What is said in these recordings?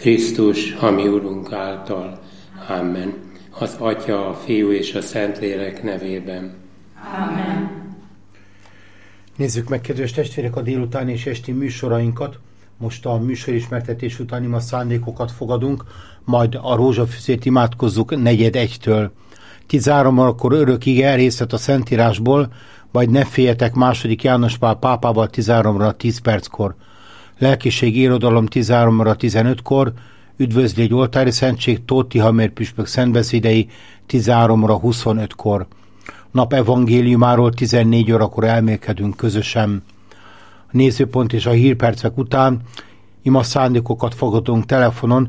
Krisztus, a mi Urunk által. Amen. Az Atya, a Fiú és a Szentlélek nevében. Amen. Nézzük meg, kedves testvérek, a délutáni és esti műsorainkat. Most a műsorismertetés után ima szándékokat fogadunk, majd a rózsafüzét imádkozzuk 4:01-től. 13 órakor örök ige részlet a Szentírásból, majd ne féljetek II. János Pál pápával 13-ra 10 perckor. Lelkiség irodalom 13-ra 15-kor, üdvözlégy oltári szentség Tóth Tihamér püspök szentbeszédei 13-ra 25-kor. Nap evangéliumáról 14 órakor elmélkedünk közösen. A nézőpont és a hírpercek után ima szándékokat fogadunk telefonon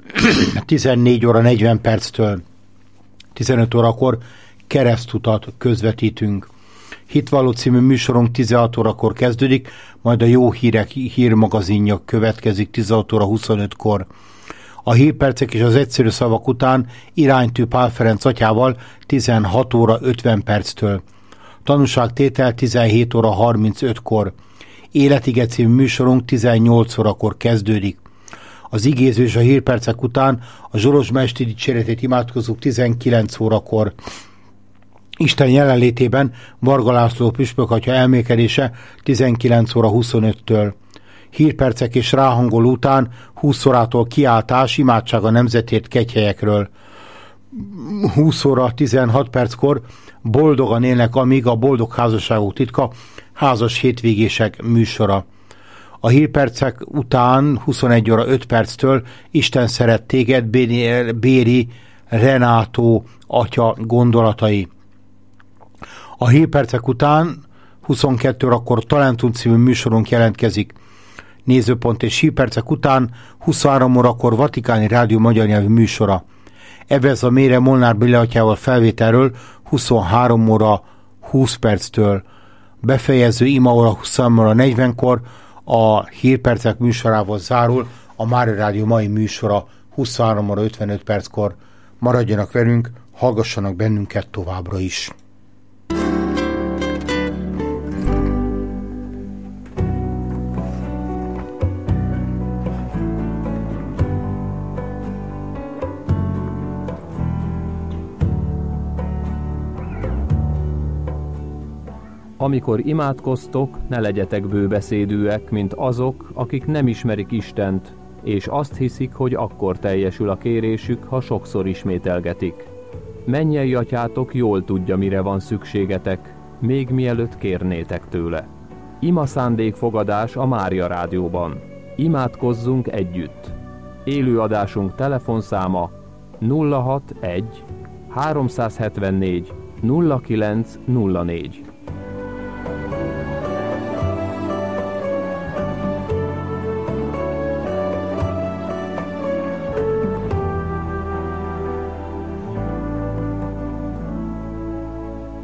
14 óra 40 perctől. 15 órakor keresztutat közvetítünk. Hitvalló című műsorunk 16 órakor kezdődik, majd a Jó Hírek hírmagazinja következik 16 óra 25-kor. A hírpercek és az egyszerű szavak után iránytű Pál Ferenc atyával 16 óra 50 perctől. Tanúságtétel 17 óra 35-kor. Életige című műsorunk 18 órakor kezdődik. Az igéző és a hírpercek után a Zsolozsma esti dicséretét imádkozunk 19 órakor. Isten jelenlétében Varga László püspök atya elmélkedése 19 óra 25-től. Hírpercek és ráhangoló után 20 órától kiáltás, imádság a nemzetért kegyhelyekről. 20 óra 16 perckor boldogan élnek, amíg a boldog házasságok titka, házas hétvégések műsora. A hírpercek után 21 óra 5 perctől Isten szeret téged, Béri Renátó atya gondolatai. A hírpercek után 22 órakor Talentum című műsorunk jelentkezik. Nézőpont és hírpercek után 23 órakor Vatikáni Rádió magyar nyelvű műsora. Evez a Mére Molnár Béla atyával felvételről 23 óra 20 perctől. Befejező ima óra 23 óra 40-kor a hírpercek műsorával zárul a Mária Rádió mai műsora 23 óra 55 perckor. Maradjanak velünk, hallgassanak bennünket továbbra is. Amikor imádkoztok, ne legyetek bőbeszédűek, mint azok, akik nem ismerik Istent, és azt hiszik, hogy akkor teljesül a kérésük, ha sokszor ismételgetik. Mennyei atyátok jól tudja, mire van szükségetek, még mielőtt kérnétek tőle. Ima szándékfogadás a Mária Rádióban. Imádkozzunk együtt. Élőadásunk telefonszáma 061 374 0904.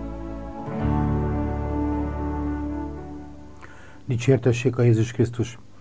Dicsértessék a Jézus Krisztus!